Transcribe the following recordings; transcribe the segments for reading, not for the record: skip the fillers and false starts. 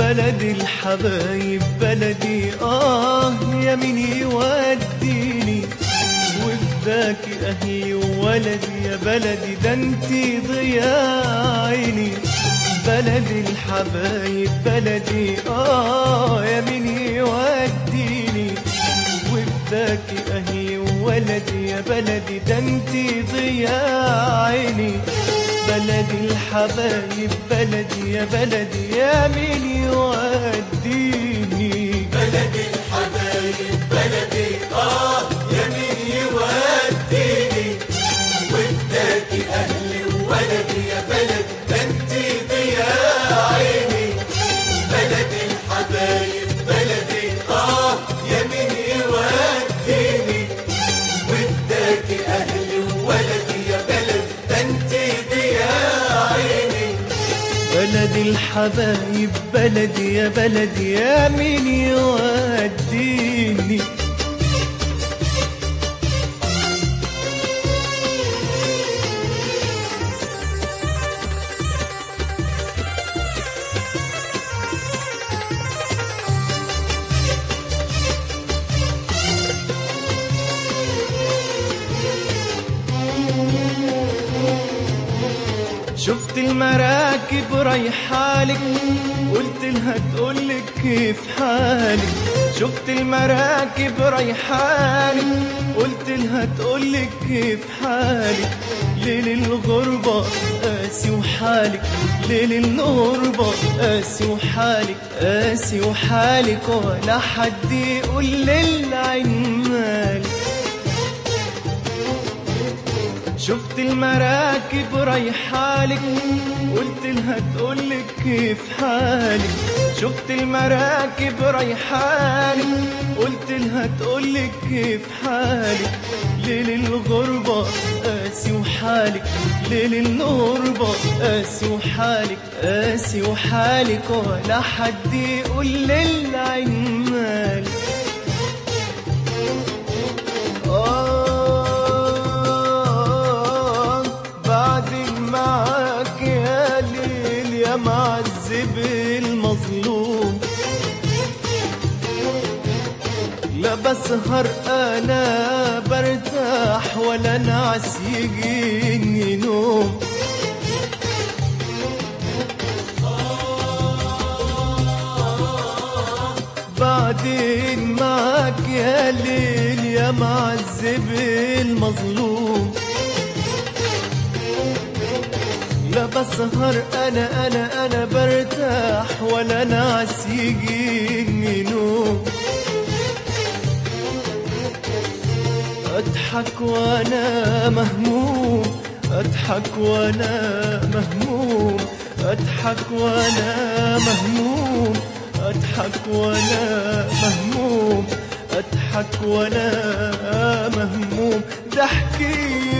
بلدي الحبايب بلدي يا مين يوديني وفداكي أهلي وولدي يا بلدي ده انتي ضياء عيني. بلدي الحبايب بلدي يا مين يوديني وفداكي أهلي وولدي يا بلدي ده انتي ضياء عيني. بلدي الحبايب بلدي يا بلدي يا مين يوديني. بلدي الحبايب بلدي يا مين يوديني وفداكي أهلي وولدي يا بلدي ده انتي ضياء عيني. بلدي الحبايب بلدي يا مين يوديني وفداكي أهلي وولدي يا بلدي ده انتي ضياء عيني. بلدي الحبايب بلدي يا بلدي يا مين يوديني. شفت المراكب رايحالك قلت لها تقولك كيف حالك. شفت المراكب رايحالك قلت لها تقولك كيف حالك. ليل الغربة قاسي وحالك ليل الغربة قاسي وحالك قاسي وحالك ولا حد يقول للعين مالك. شفت المراكب رايحالك قلت لها تقولك كيف حالك. شفت المراكب رايحالك قلت لها تقولك كيف حالك. ليل الغربة قاسي وحالك ليل الغربة قاسي وحالك قاسي وحالك ولا حد يقول للعين مالك. معاك يا ليل يا معذب المظلوم. لا بسهر انا برتاح ولا نعس يجيني نوم. بعدين معاك يا ليل يا معذب المظلوم. لا بسهر أنا برتاح ولا نعس يجيني نوم. أضحك وأنا مهموم أضحك وأنا مهموم أضحك وأنا مهموم أضحك وأنا مهموم أضحك وأنا مهموم ضحكي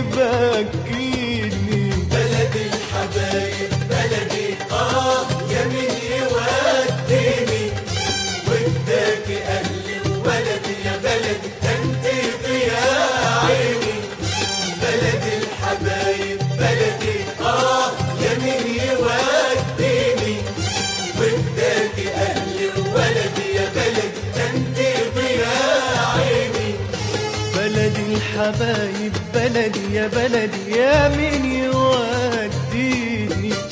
يبكيني. بلدي الحبايب بلدي يا مين يوديني وفداكي أهلي وولدي يا بلدي ده انتي ضياء عيني. بلدي الحبايب بلدي يا مين يوديني وفداكي أهلي وولدي يا بلدي ده انتي ضياء عيني. بلدي الحبايب بلدي يا بلدي يا مين يوديني.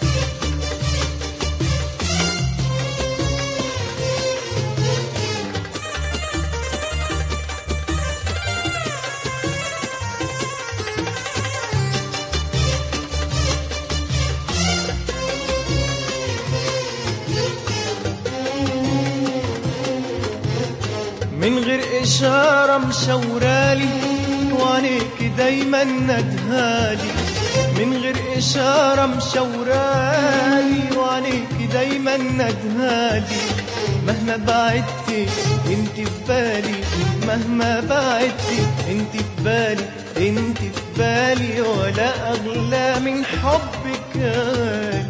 من غير إشارة مشورالي وعينيك دايما ندهالي. من غير إشارة مشورالي وعينيك دايما ندهالي. مهما بعدتي انت في بالي مهما بعدتي انت في بالي انت في بالي ولا أغلى من حبك غالي.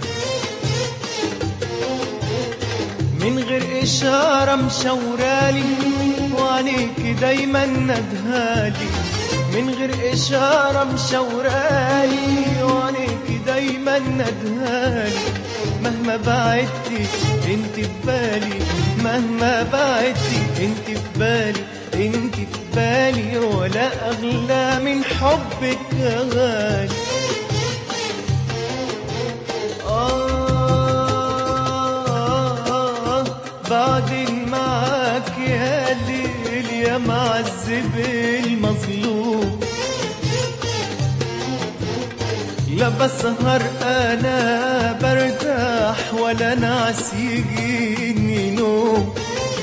من غير إشارة مشورالي وعينيك دايما ندهالي. من غير إشارة مشورالي وعينيك دايما ندهالي. مهما بعدتي انت في بالي، مهما بعدتي انت في بالي، انت في بالي، ولا اغلى من حبك يا غالي. بعدين معاك يا ليل يا معذب المظلوم، لا بسهر انا برتاح ولا نعس يجيني نوم.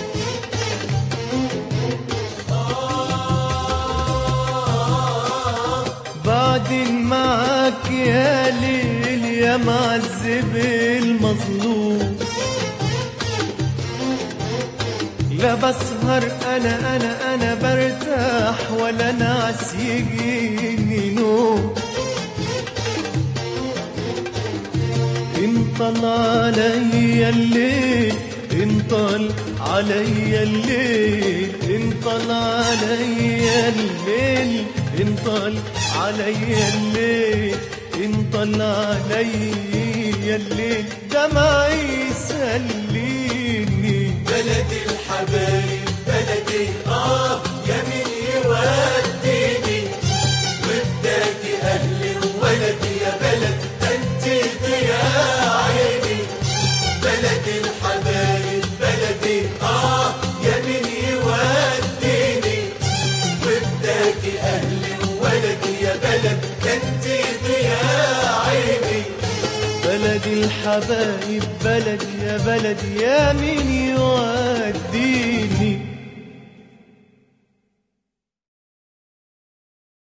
بعدين معاك يا ليل يا معذب المظلوم، لا بسهر انا برتاح ولا نعس يجيني نوم. انطل عليا الليل، انطل عليا الليل، انطل عليا الليل، انطل عليا الليل، انطل عليا الليل، دمعي يسليني. بلدي الحبايب بلدي يمين يوديني، وفداكي اهلي وولدي يا بلد انت يا عيني. بلدي الحبايب بلدي يمين يوديني، وفداكي اهلي وولدي يا بلد انت يا عيني. بلدي الحبايب بلدي يا بلدي يا مين يوديني،